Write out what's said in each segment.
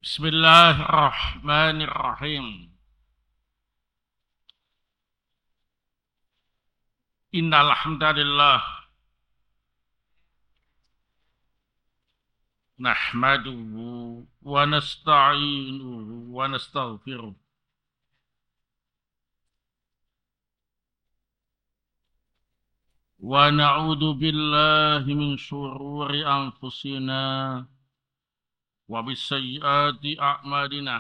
Bismillahirrahmanirrahim. Innal hamdalillah nahmaduhu wa nasta'inuhu wa nastaghfiruh wa na'udzu billahi min syururi anfusina wa bisayyiati a'malina.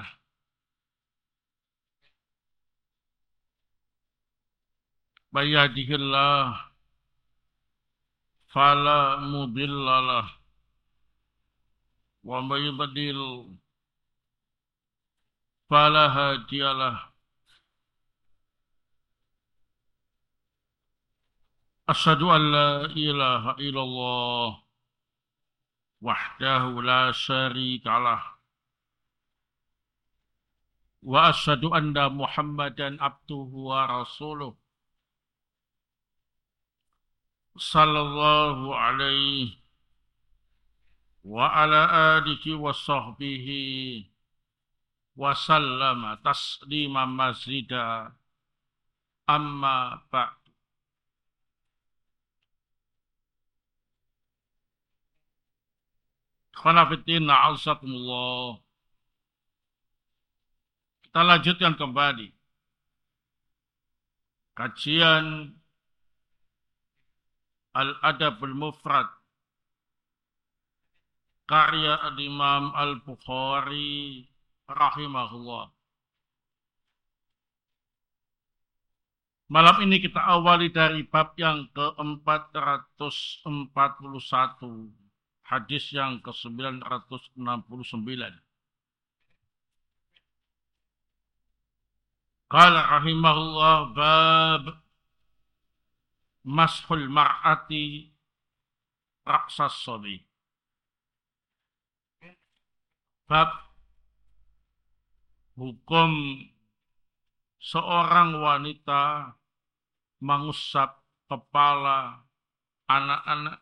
May yahdihillahu fala mudhillalah wa may yudlil fala hadiyalah. Asyhadu an la ilaha illallah wahdahu la syarikalah wa asyhadu anna Muhammadan abduhu wa rasuluh sallallahu alaihi wa ala alihi wa sahbihi wa sallama taslima mazida amma ba'd. Khanafiddin na'azakumullah. Kita lanjutkan kembali kajian Al-Adabul Mufrad karya Al-Imam Al-Bukhari rahimahullah. Malam ini kita awali dari bab yang ke-441, hadis yang ke-969. Qala rahimahullah bab mashul mar'ati ra'sas sabi. Bab hukum seorang wanita mengusap kepala anak-anak.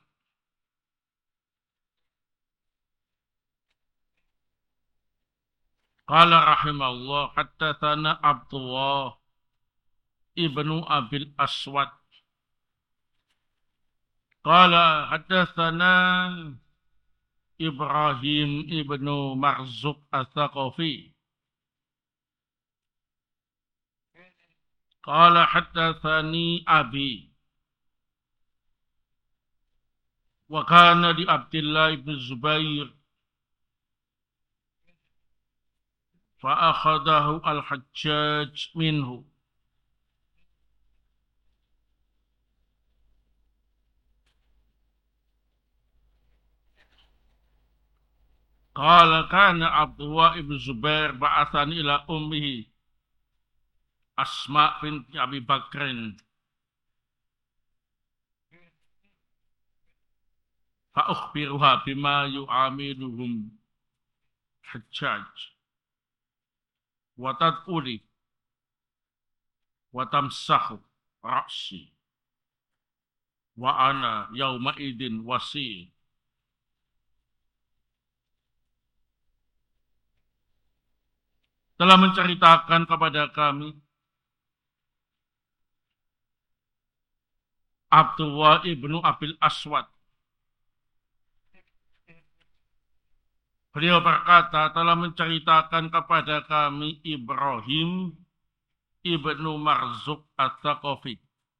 Qala rahimahullah haddatsana Abdullah ibnu Abil Aswad. Qala haddatsana Ibrahim ibnu Marzuq Ats-Tsaqafi. Qala haddatsani abi wa kana di Abdullah ibn Zubair fa akhadahu al-Hajjaj minhu. Qala kana Abdullah ibn Zubair ba'athani ila ummihi Asma binti Abi Bakrin fa ukhbiruha bima yu'amiluhum Hajjaj wa tad'uli wa tamsahu ra'si wa ana yawma idin wasi. Telah menceritakan kepada kami Abdullah ibnu Abil Aswad. Beliau berkata telah menceritakan kepada kami Ibrahim ibnu Marzuq Ats-Tsaqafi.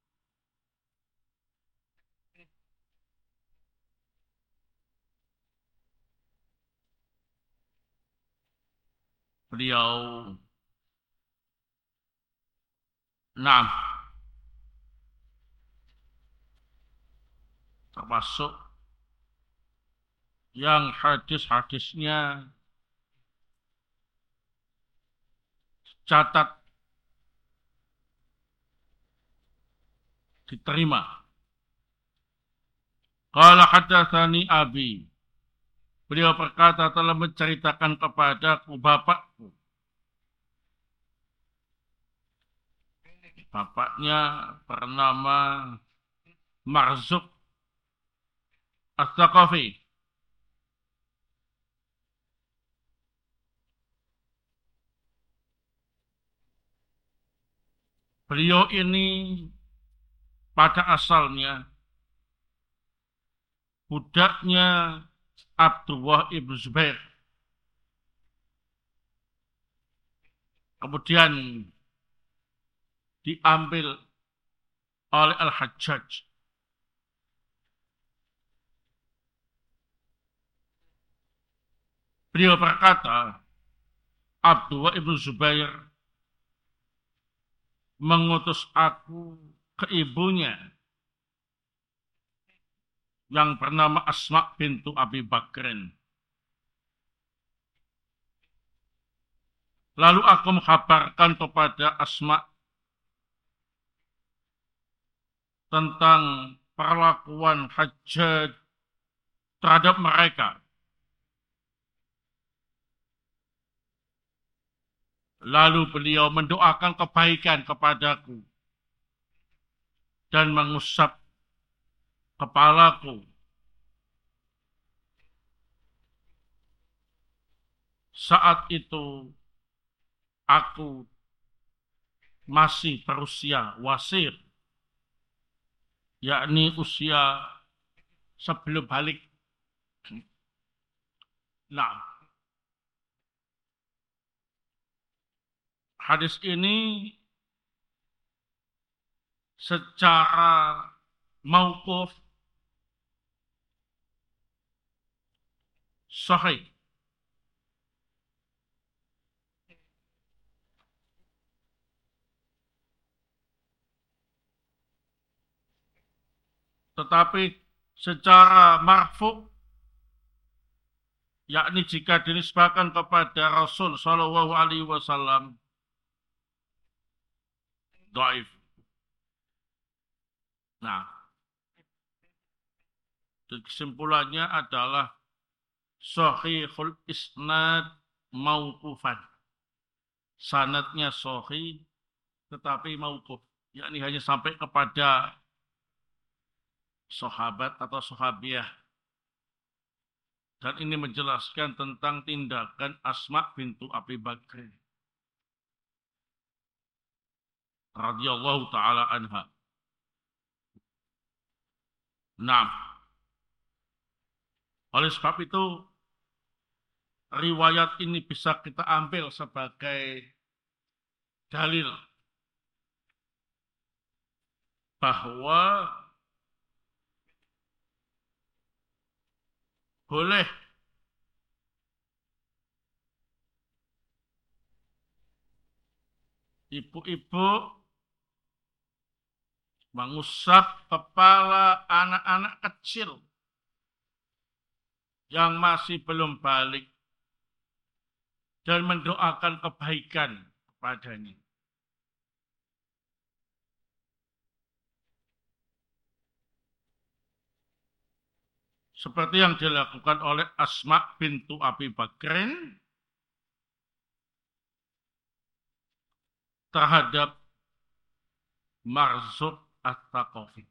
Beliau termasuk yang hadis-hadisnya catat diterima. Qala haddatsani abi. Beliau berkata telah menceritakan kepadaku bapakku. Bapaknya bernama Marzuq Ats-Tsaqafi. Beliau ini pada asalnya budaknya Abdullah ibn Zubair. Kemudian diambil oleh Al-Hajjaj. Beliau berkata, Abdullah ibn Zubair mengutus aku ke ibunya yang bernama Asma bintu Abi Bakrin. Lalu aku mengkabarkan kepada Asma tentang perlakuan Hajjaj terhadap mereka. Lalu beliau mendoakan kebaikan kepadaku dan mengusap kepalaku. Saat itu aku masih berusia wasir, yakni usia sebelum balik. Nah, hadis ini secara mauquf sahih. Tetapi secara marfu, yakni jika dinisbahkan kepada Rasul Shallallahu Alaihi Wasallam, dhaif. Nah, kesimpulannya adalah sahihul isnad mauqufan. Sanadnya sahih tetapi mauquf, yakni hanya sampai kepada sahabat atau sahabiah. Dan ini menjelaskan tentang tindakan Asma bintu Abi Bakr radhiyallahu taala anha. Nah, oleh sebab itu riwayat ini bisa kita ambil sebagai dalil bahwa boleh ibu-ibu mengusap kepala anak-anak kecil yang masih belum balik dan mendoakan kebaikan kepadanya. Seperti yang dilakukan oleh Asma bintu Abi Bakrin terhadap Marzuk At-Taqafi.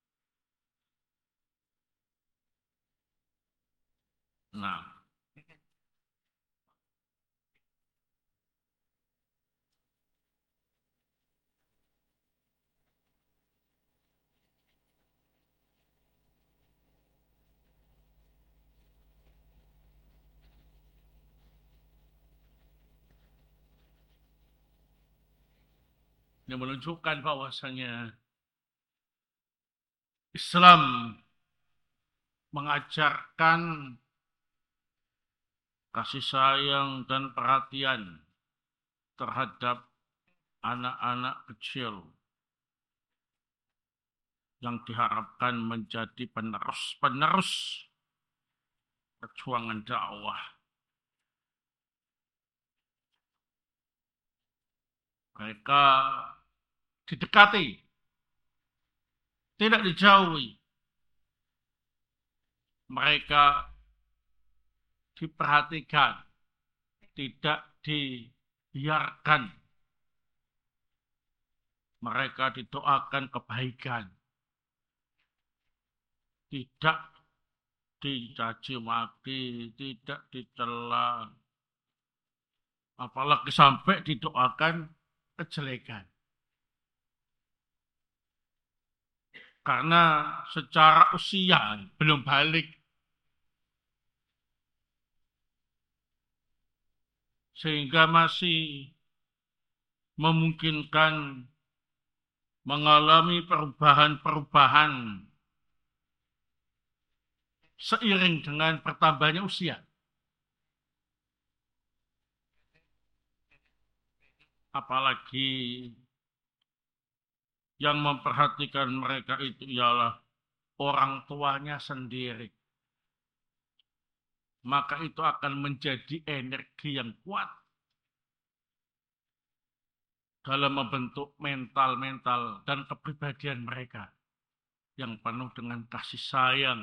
Nah, yang menunjukkan bahwasanya Islam mengajarkan kasih sayang dan perhatian terhadap anak-anak kecil yang diharapkan menjadi penerus-penerus perjuangan dakwah. Mereka didekati, tidak dijauhi. Mereka diperhatikan, tidak dibiarkan. Mereka didoakan kebaikan, tidak dicaci maki, tidak dicela, apalagi sampai didoakan kejelekan. karena secara usia belum balik, sehingga masih memungkinkan mengalami perubahan-perubahan seiring dengan bertambahnya usia. Apalagi yang memperhatikan mereka itu ialah orang tuanya sendiri. Maka itu akan menjadi energi yang kuat dalam membentuk mental-mental dan kepribadian mereka yang penuh dengan kasih sayang,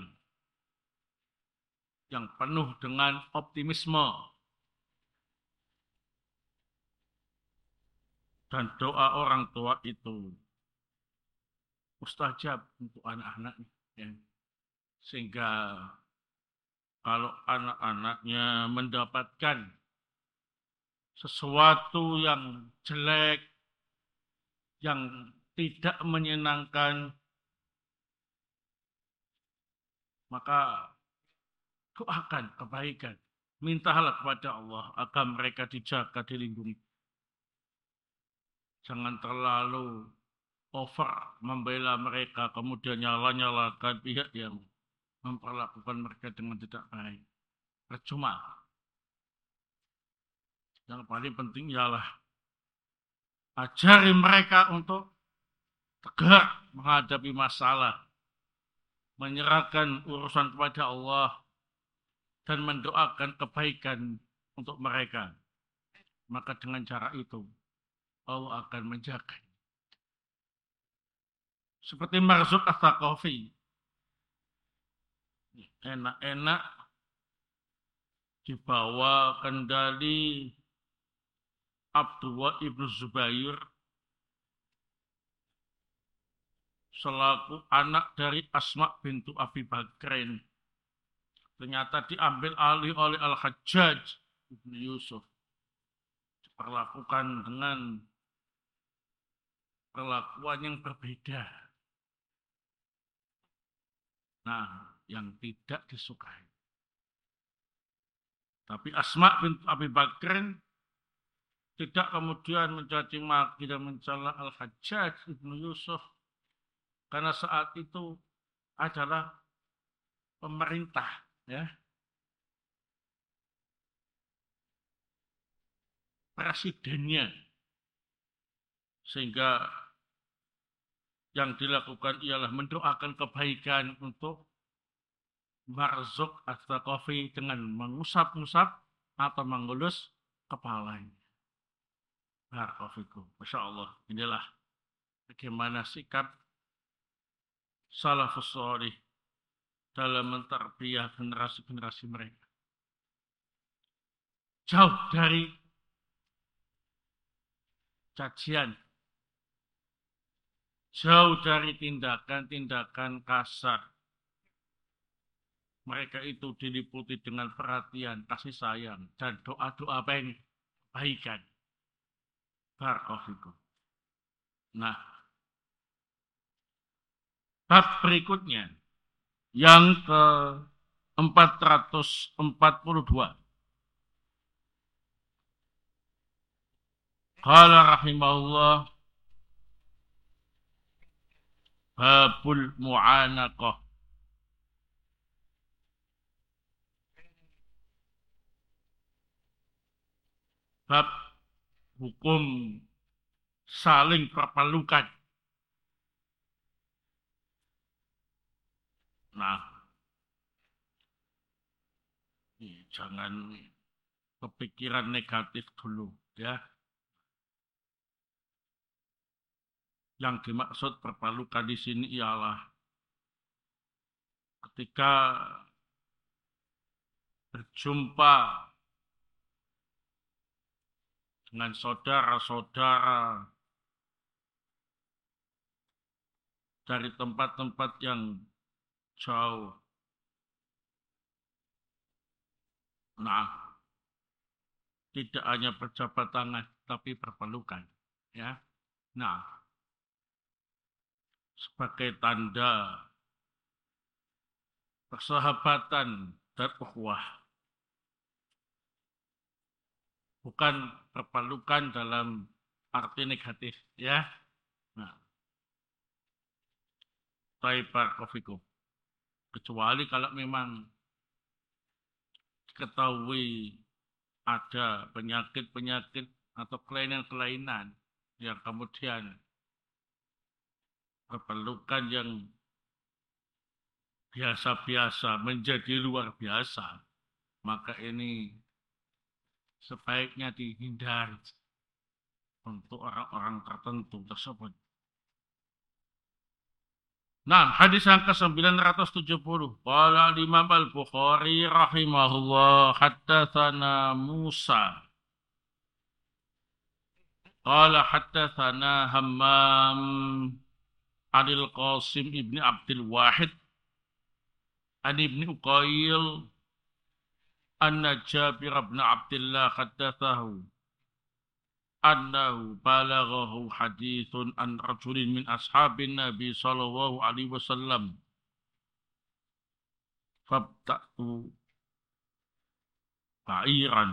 yang penuh dengan optimisme, dan doa orang tua itu mustajab untuk anak-anaknya. Ya. Sehingga kalau anak-anaknya mendapatkan sesuatu yang jelek, yang tidak menyenangkan, maka doakan kebaikan. Mintalah kepada Allah agar mereka dijaga, dilindungi. Jangan terlalu over membela mereka, kemudian nyala-nyalakan pihak yang memperlakukan mereka dengan tidak baik. Percuma. Yang paling penting ialah ajari mereka untuk tegar menghadapi masalah, menyerahkan urusan kepada Allah, dan mendoakan kebaikan untuk mereka. Maka dengan cara itu, Allah akan menjaga. Seperti Marzuq Ats-Tsaqafi. Enak-enak dibawa kendali Abdullah ibnu Zubair selaku anak dari Asma bintu Abi Bakrin. Ternyata diambil alih oleh Al-Hajjaj ibnu Yusuf. Diperlakukan dengan perlakuan yang berbeda. Nah, yang tidak disukai. Tapi Asma bintu Abi Bakrin tidak kemudian mencaci maki dan mencela Al-Hajjaj ibnu Yusuf, karena saat itu adalah pemerintah, ya, presidennya, sehingga yang dilakukan ialah mendoakan kebaikan untuk Marzuq Ats-Tsaqafi dengan mengusap-ngusap atau mengelus kepalanya. Barakallahu. Masya Allah, inilah bagaimana sikap salafus salih dalam mentarbiyah generasi-generasi mereka. Jauh dari cacian, jauh dari tindakan-tindakan kasar. Mereka itu diliputi dengan perhatian, kasih sayang, dan doa-doa kebaikan. Barakallahu. Nah, bab berikutnya yang ke 442. Qala rahimahullah babul mu'anaqah. Bab hukum saling perpelukan. Nah, jangan kepikiran negatif dulu, ya. Yang dimaksud perpelukan di sini ialah ketika berjumpa dengan saudara-saudara dari tempat-tempat yang jauh. Nah, tidak hanya berjabat tangan, tapi berpelukan. Ya. Nah, sebagai tanda persahabatan dan ukhuwah, bukan perpelukan dalam arti negatif ya. Nah, Kofiku. Kecuali kalau memang diketahui ada penyakit-penyakit atau kelainan-kelainan yang kemudian perpelukan yang biasa-biasa menjadi luar biasa, maka ini sebaiknya dihindari untuk orang-orang tertentu tersebut. Nah, hadis yang ke-970. Qala Imam Al-Bukhari rahimahullah haddatsana Musa. Qala haddatsana Hammam Adil Qasim ibni Abdul Wahid an ibni Uqail anna Jabir ibn Abdullah haddatsahu annahu balaghahu hadithun an rajulin min ashabin Nabi sallallahu alaihi wasallam fabta'tu ba'iran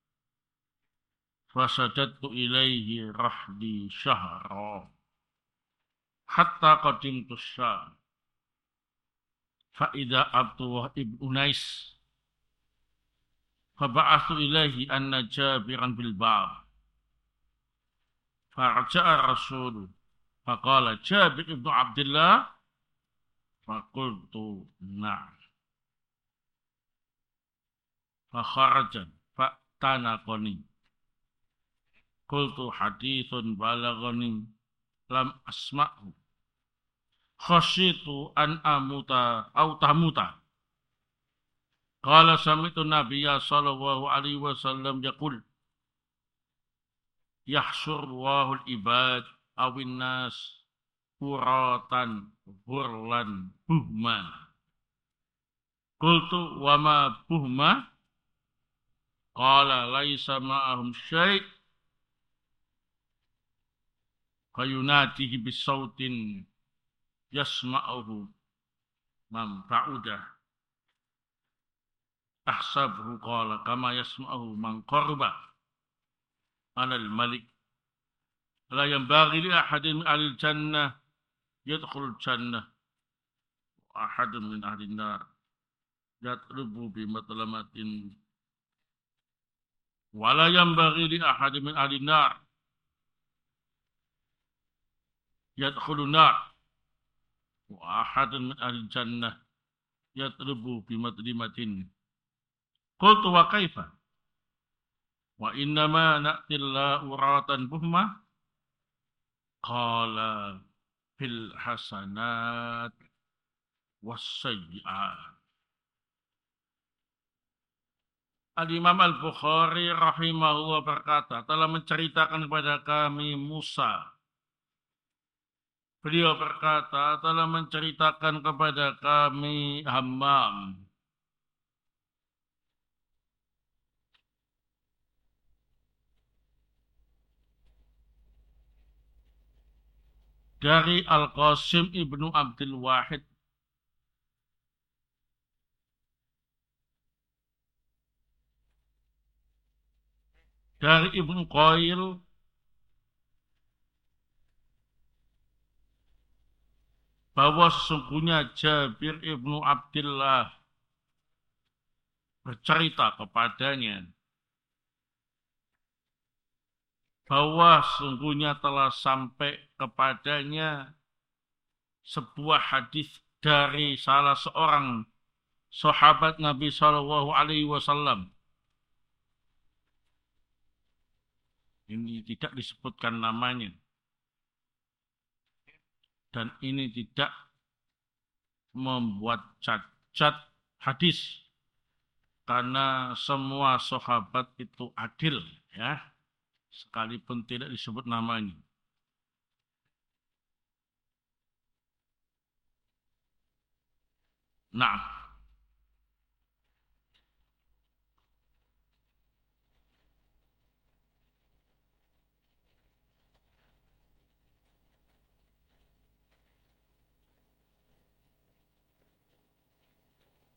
fasadadtu ilaihi rahdi syahra hatta qadimtu Syam fa idza Abdullah ibn Unais faba'athu ilaihi anna Jabiran bil bab farja'a Rasul faqala Jabir ibn Abdullah faqultu na'am fakharaja fa'tanaqani qultu hadithun balaghani lam asma'hu khasyitu an amuta au tamuta qala sami'tu nabiyya sallallahu alaihi wasallam yaqul yahsyurullahu al-ibad awin nas uratan burlan buhma qultu wa ma buhma qala laisa ma'ahum syai' fayunatihi bisautin yasma'uhu man ba'udah ahsabuhu qala kama yasma'uhu man qarba alal malik la yanbaghi li ahadin min ahli jannah yadkhulul jannah wa ahadun min ahli nar yatlubu bi matlamatin wa la yanbaghi li ahadin min ahli nar yadkhulun nar wa ahadun min ahli jannah yatlubu bi matlimatin qultu wa kaifa wa innama na'tilla uratan buhma qala fil hasanat was sayyi'at. Al-Imam Al-Bukhari rahimahullah berkata, telah menceritakan kepada kami Musa. Beliau berkata, telah menceritakan kepada kami Hammam. Dari Al-Qasim ibnu Abdul Wahid. Dari Ibnu Qail. Bahwa sesungguhnya Jabir ibnu Abdullah bercerita kepadanya bahwa sesungguhnya telah sampai kepadanya sebuah hadis dari salah seorang sahabat Nabi Shallallahu Alaihi Wasallam. Ini tidak disebutkan namanya dan ini tidak membuat cacat hadis karena semua sahabat itu adil ya, sekalipun tidak disebut namanya. Nah,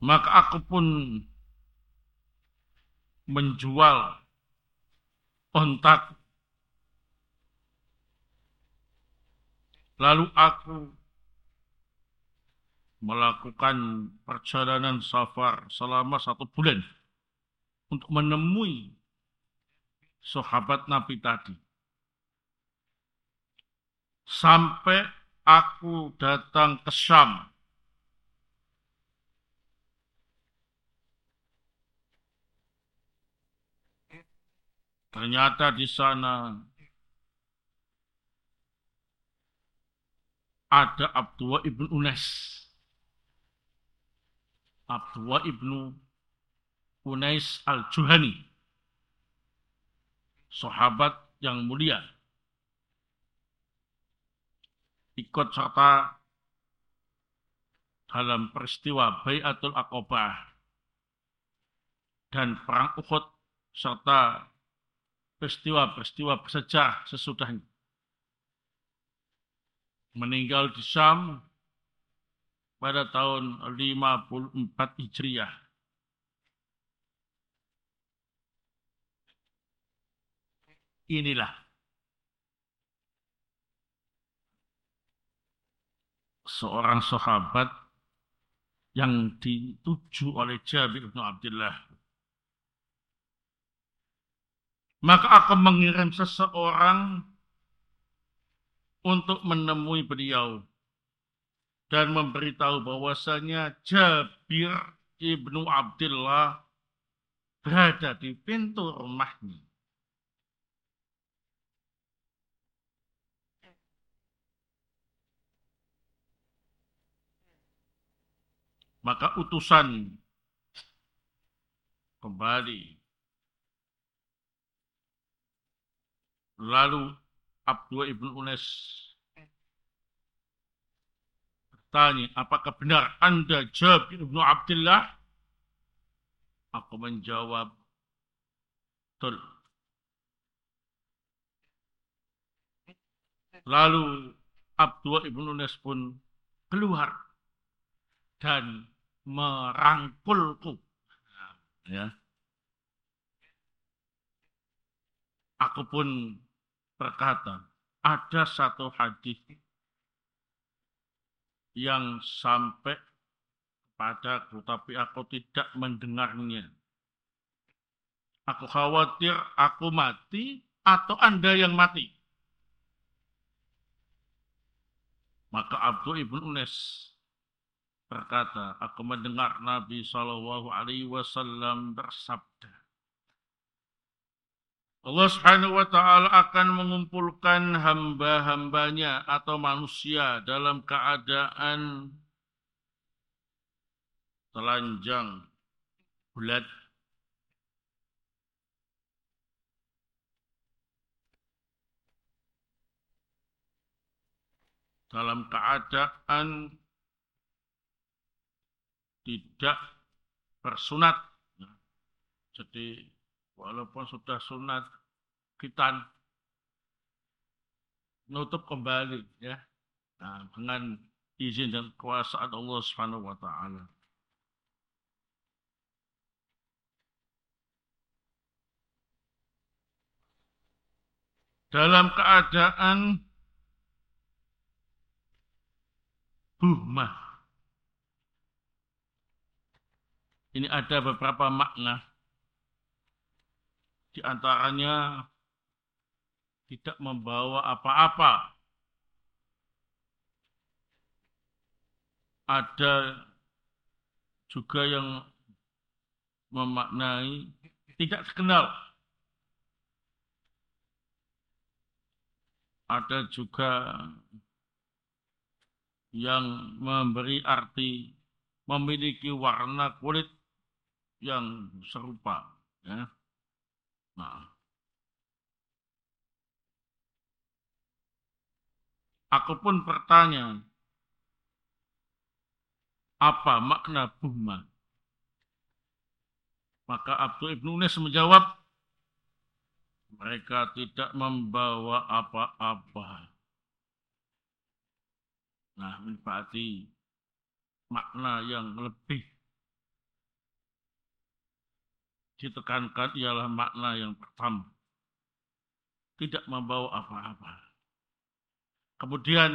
Maka aku pun menjual ontak. Lalu aku melakukan perjalanan safar selama 1 bulan untuk menemui sahabat Nabi tadi. Sampai aku datang ke Syam. Ternyata di sana ada Abdullah ibnu Unais. Abdullah ibnu Unais al-Juhani. Sahabat yang mulia. Ikut serta dalam peristiwa Bai'atul Aqabah dan Perang Uhud serta peristiwa-peristiwa bersejarah sesudahnya. Meninggal di Syam pada tahun 54 Hijriah. Inilah seorang sahabat yang dituju oleh Jabir bin Abdullah. Maka akan mengirim seseorang untuk menemui beliau dan memberitahu bahwasanya Jabir ibnu Abdullah berada di pintu rumahnya. Maka utusan kembali. Lalu Abdullah ibnu Unais bertanya, apakah benar Anda Jabir ibnu Abdullah? Aku menjawab, betul. Lalu Abdullah ibnu Unais pun keluar dan merangkulku. Ya. Aku pun berkata, ada satu hadis yang sampai padaku, tapi aku tidak mendengarnya. Aku khawatir aku mati atau Anda yang mati. Maka Abdul ibn Unais berkata, aku mendengar Nabi SAW bersabda, Allah Subhanahu wa Ta'ala akan mengumpulkan hamba-hambanya atau manusia dalam keadaan telanjang, bulat, dalam keadaan tidak bersunat. Jadi walaupun sudah sunat, khitan nutup kembali ya. Nah, dengan izin dan kuasaan Allah Subhanahu wa Ta'ala. Dalam keadaan buhmah. Ini ada beberapa makna. Di antaranya tidak membawa apa-apa. Ada juga yang memaknai tidak dikenal. Ada juga yang memberi arti memiliki warna kulit yang serupa. Ya. Nah, aku pun bertanya, apa makna buhma? Maka Abdul ibn Unais menjawab, mereka tidak membawa apa-apa. Nah, ini berarti makna yang lebih ditekankan ialah makna yang pertama, tidak membawa apa-apa. Kemudian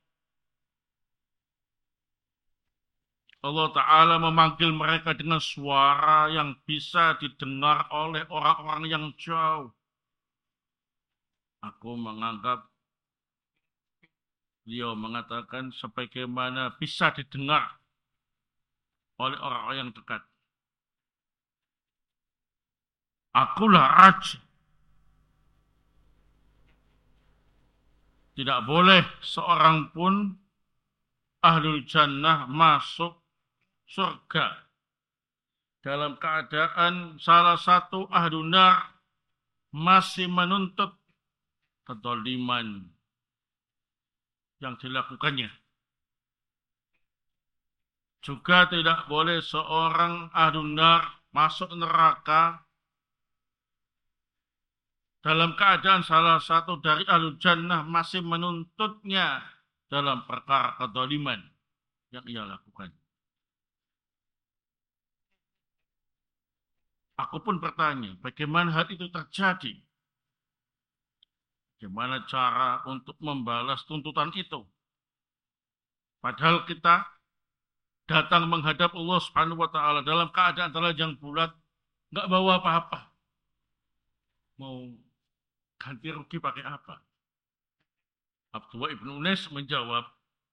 Allah Ta'ala memanggil mereka dengan suara yang bisa didengar oleh orang-orang yang jauh. Aku menganggap beliau mengatakan sebagaimana bisa didengar oleh orang-orang yang dekat. Akulah raja. Tidak boleh seorang pun ahlul jannah masuk surga dalam keadaan salah satu ahlun nar masih menuntut kezaliman yang dilakukannya. Juga tidak boleh seorang ahlun nar masuk neraka dalam keadaan salah satu dari ahlul jannah masih menuntutnya dalam perkara kezaliman yang ia lakukan. Aku pun bertanya, bagaimana hal itu terjadi? Bagaimana cara untuk membalas tuntutan itu? Padahal kita datang menghadap Allah Subhanahu wa taala dalam keadaan telanjang bulat, nggak bawa apa-apa. Mau ganti rugi pakai apa? Abdullah ibn Unais menjawab,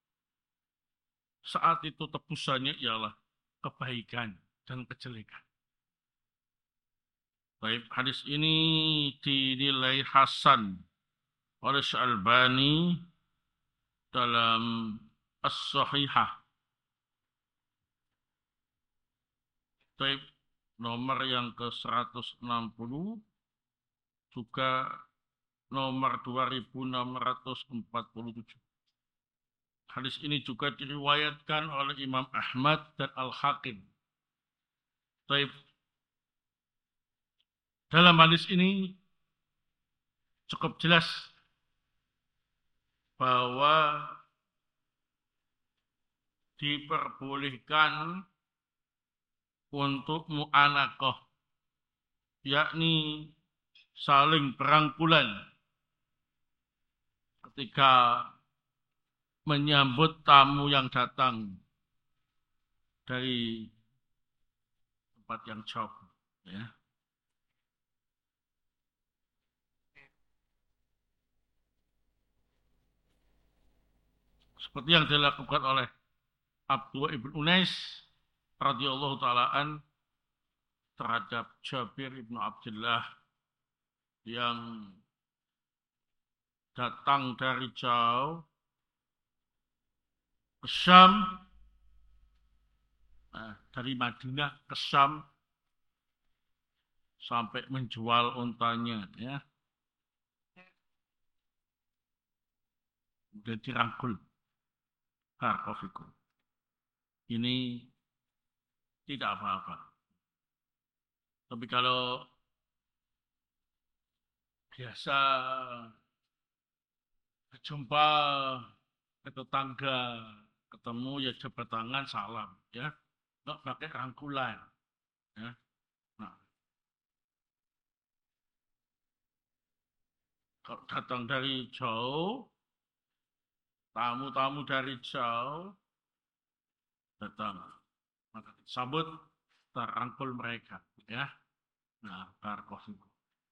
saat itu tebusannya ialah kebaikan dan kejelekan. Baik, hadis ini dinilai hasan oleh Syalbani dalam As-Sahihah. Baik, nomor yang ke-160 juga nomor 2647. Hadis ini juga diriwayatkan oleh Imam Ahmad dan Al-Hakim. Baik, dalam hadis ini cukup jelas bahwa diperbolehkan untuk mu'anaqah, yakni saling berangkulan ketika menyambut tamu yang datang dari tempat yang jauh. Ya. Seperti yang dilakukan oleh Abdullah ibn Unais radhiyallahu taalaan terhadap Jabir ibn Abdullah yang datang dari jauh ke Syam, dari Madinah ke Syam sampai menjual untanya, ya, kemudian dirangkul. Harkofikum. Ini tidak apa-apa. Tapi kalau biasa berjumpa ke tetangga, ketemu ya jabat tangan, salam, ya, nggak pakai rangkulan, ya. Nah, kalau datang dari jauh, tamu-tamu dari jauh datang, maka sambut, terangkul mereka, ya. Nah, barakallahu.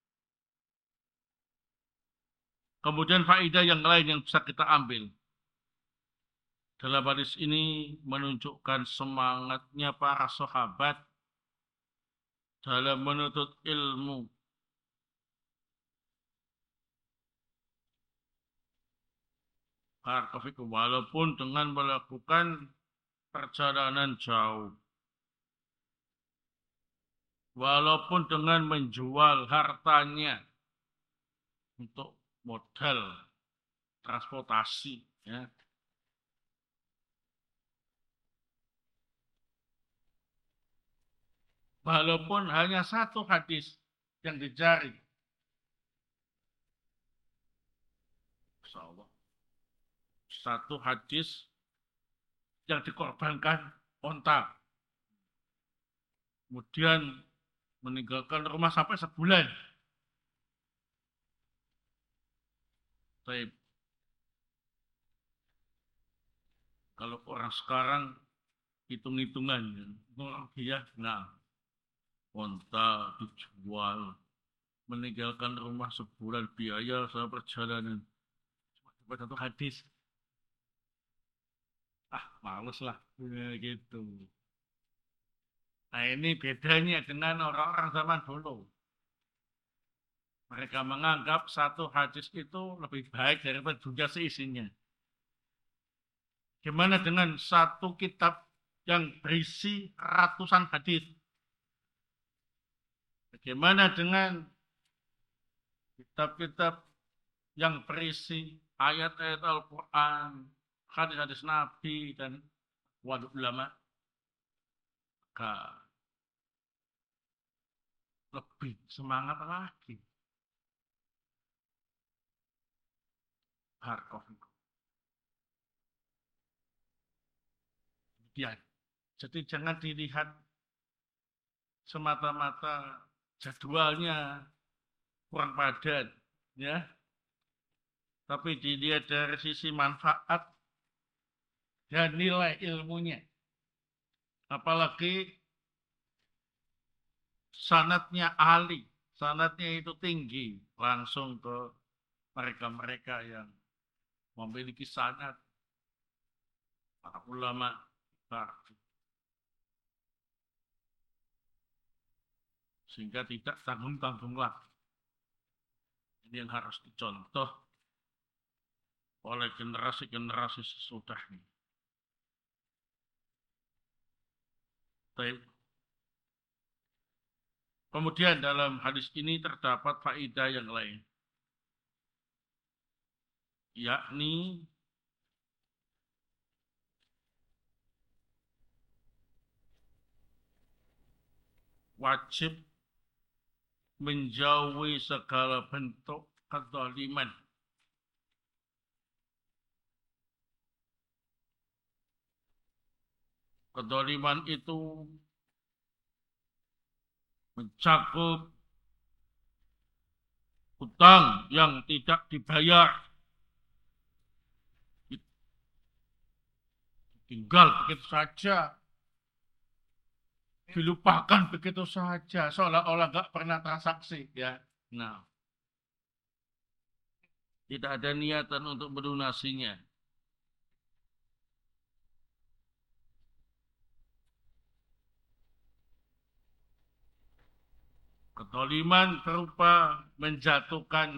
Kemudian faedah yang lain yang bisa kita ambil dalam hadis ini menunjukkan semangatnya para sahabat dalam menuntut ilmu. Walaupun dengan melakukan perjalanan jauh, walaupun dengan menjual hartanya untuk modal transportasi, ya. Walaupun hanya satu hadis yang dicari, insyaallah, satu hadis yang dikorbankan onta, kemudian meninggalkan rumah sampai sebulan. Tapi kalau orang sekarang hitung-hitungan, dia, nah, onta dijual, meninggalkan rumah sebulan biaya sama perjalanan. Cuma satu hadis. Ah, males lah. Ya, gitu. Nah, ini bedanya dengan orang-orang zaman dulu. Mereka menganggap satu hadis itu lebih baik daripada dunia seisinya. Gimana dengan satu kitab yang berisi ratusan hadis? Bagaimana dengan kitab-kitab yang berisi ayat-ayat Al-Quran, hadis-hadis Nabi, dan wali ulama? Lebih semangat lagi. Harkov. Ya, jadi jangan dilihat semata-mata jadwalnya kurang padat, ya. Tapi dilihat dari sisi manfaat dan nilai ilmunya. Apalagi sanatnya ahli, sanatnya itu tinggi, langsung ke mereka-mereka yang memiliki sanat, para ulama, sehingga tidak tanggung-tanggung lagi. Ini yang harus dicontoh oleh generasi-generasi sesudahnya. Kemudian dalam hadis ini terdapat faedah yang lain, yakni wajib menjauhi segala bentuk kezaliman. Kezaliman itu mencakup hutang yang tidak dibayar, tinggal begitu saja, dilupakan begitu saja, seolah-olah nggak pernah transaksi, ya. Nah, tidak ada niatan untuk melunasinya. Kezaliman berupa menjatuhkan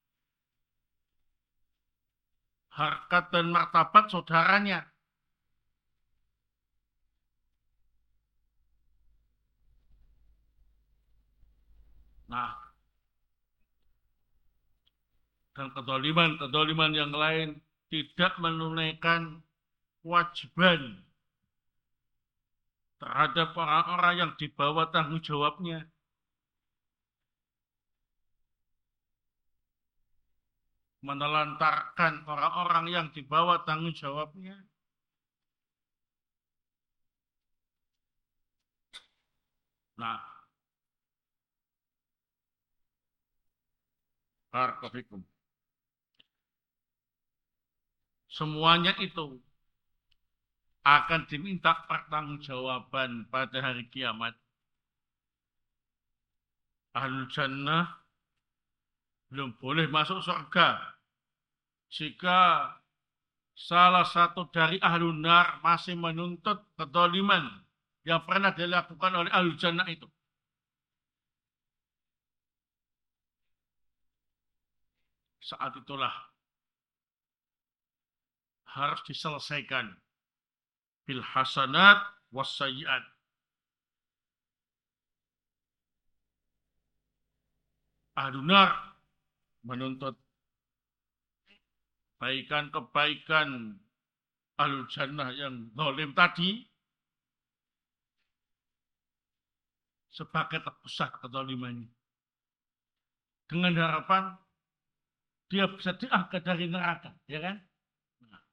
harkat dan martabat saudaranya. Nah, dan kezaliman yang lain tidak menunaikan kewajiban terhadap orang-orang yang dibawa tanggung jawabnya. Menelantarkan orang-orang yang dibawa tanggung jawabnya. Nah, barakallahu. Semuanya itu akan diminta pertanggungjawaban pada hari kiamat. Ahlul jannah belum boleh masuk surga jika salah satu dari ahlul nar masih menuntut kezaliman yang pernah dilakukan oleh ahlul jannah itu. Saat itulah harus diselesaikan bil hasanat was sayyiat. Ahlul nar menuntut kebaikan ahlul jannah yang zalim tadi sebagai tebusan kezalimannya. Dengan harapan dia bisa diangkat dari neraka, ya kan? Nah,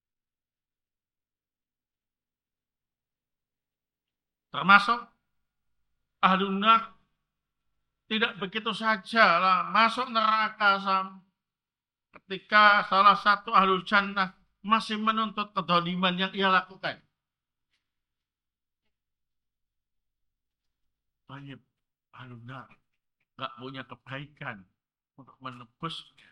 termasuk Ahlun nar tidak begitu saja lah masuk neraka ketika salah satu ahlul jannah masih menuntut kedoliman yang ia lakukan. Banyak ahlun nar nggak punya kebaikan untuk menebusnya.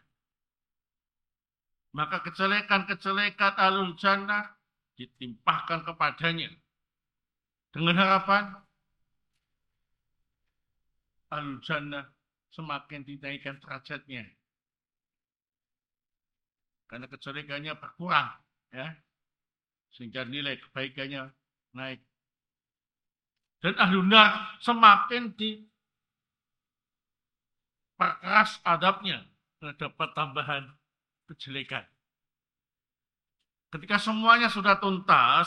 Maka kejelekan-kejelekan ahlul jannah ditimpahkan kepadanya dengan harapan ahlul jannah semakin dinaikkan derajatnya karena kejelekannya berkurang, ya, sehingga nilai kebaikannya naik. Dan ahlun nar semakin diperkeras adabnya dapat tambahan kejelekan. Ketika semuanya sudah tuntas,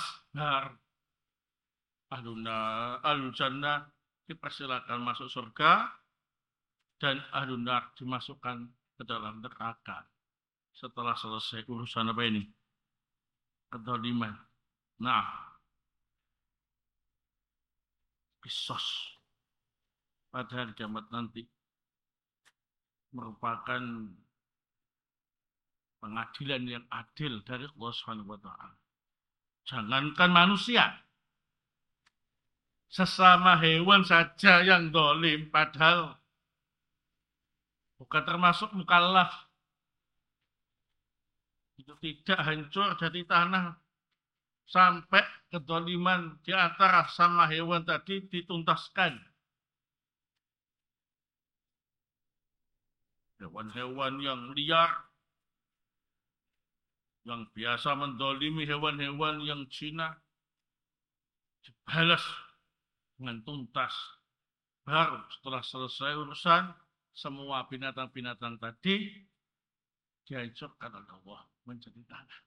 ahlul jannah dipersilakan masuk surga dan ahlun nar dimasukkan ke dalam neraka. Setelah selesai urusan apa ini? Kedzaliman. Nah, kisos pada hari kiamat nanti merupakan pengadilan yang adil dari Allah Subhanahu wa taala. Jangankan manusia, sesama hewan saja yang dolim, padahal bukan termasuk mukallaf, itu tidak hancur dari tanah sampai kedoliman di antara sama hewan tadi dituntaskan. Hewan-hewan yang liar, yang biasa mendolimi hewan-hewan yang Cina, dibalas dengan tuntas. Baru setelah selesai urusan, semua binatang-binatang tadi dihancurkan oleh Allah menjadi tanah.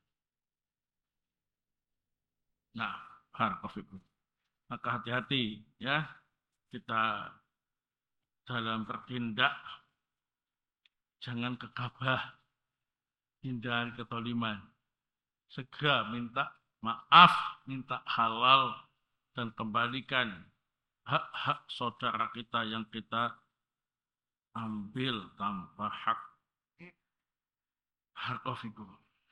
Nah, barakallahu. Maka hati-hati ya, kita dalam bertindak jangan gegabah, hindari kezaliman. Segera minta maaf, minta halal, dan kembalikan hak-hak saudara kita yang kita ambil tanpa hak. Barakallahu.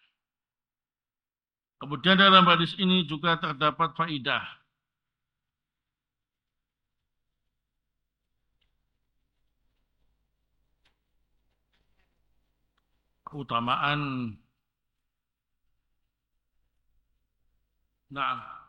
Kemudian dalam hadis ini juga terdapat faidah. Keutamaan. Nah,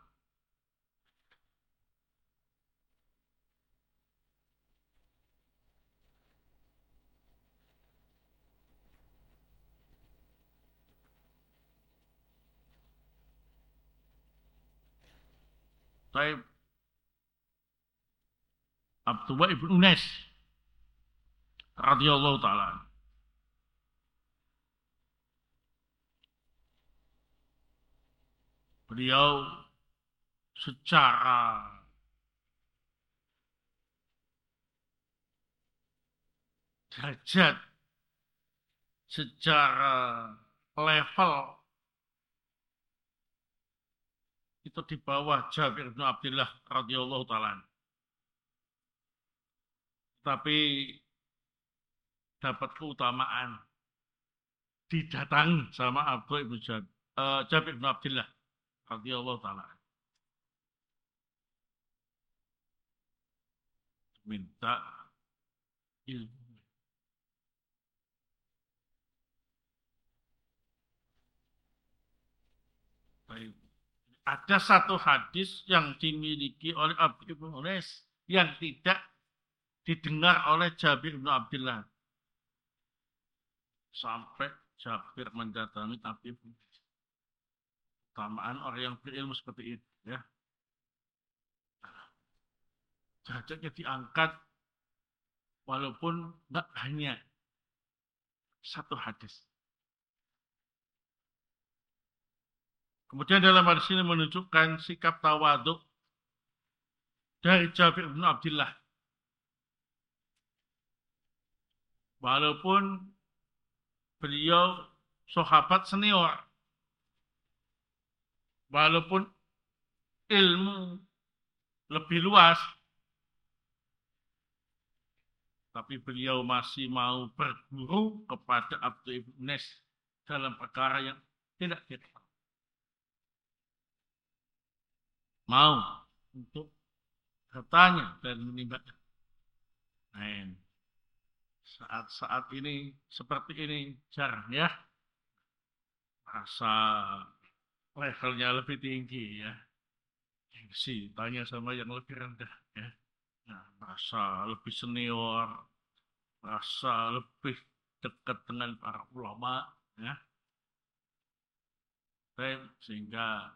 saya Abdullah ibn Unais radhiyallahu taala. Beliau secara derajat, secara level itu di bawah Jabir bin Abdullah radhiyallahu taala. Tapi dapat keutamaan didatangi sama Jabir bin Abdullah radhiyallahu taala. Minta ilmu. Baik. Ada satu hadis yang dimiliki oleh Abdullah bin Unais yang tidak didengar oleh Jabir bin Abdullah. Sampai Jabir mendatangi Nabi. Keutamaan orang yang berilmu seperti itu, ya. Derajatnya diangkat walaupun tidak hanya satu hadis. Kemudian dalam hadis ini menunjukkan sikap tawaduk dari Jabir bin Abdullah. Walaupun beliau sahabat senior, walaupun ilmu lebih luas, tapi beliau masih mau berguru kepada Abdul ibn Unais dalam perkara yang tidak kita mau untuk bertanya dan menimba. Nah, saat-saat ini seperti ini jarang ya, rasa levelnya lebih tinggi ya, sih tanya sama yang lebih rendah ya. Nah, rasa lebih senior, rasa lebih dekat dengan para ulama ya, sehingga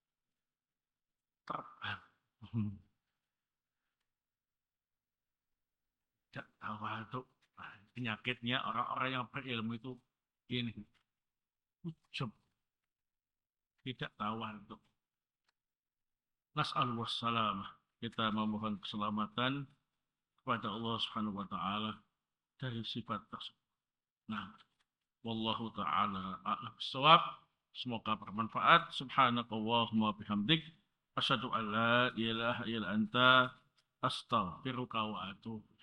tidak tahu itu penyakitnya orang-orang yang berilmu itu ini ujub, tidak tahu itu. Nas'alullah salamah. Kita memohon keselamatan kepada Allah Subhanahu wa taala dari sifat tersebut. Nah, wallahu taala a'lam bissawab. Semoga bermanfaat. Subhanakallahumma bihamdik asyhadu an la ilaha illa anta astaghfiruka wa atubu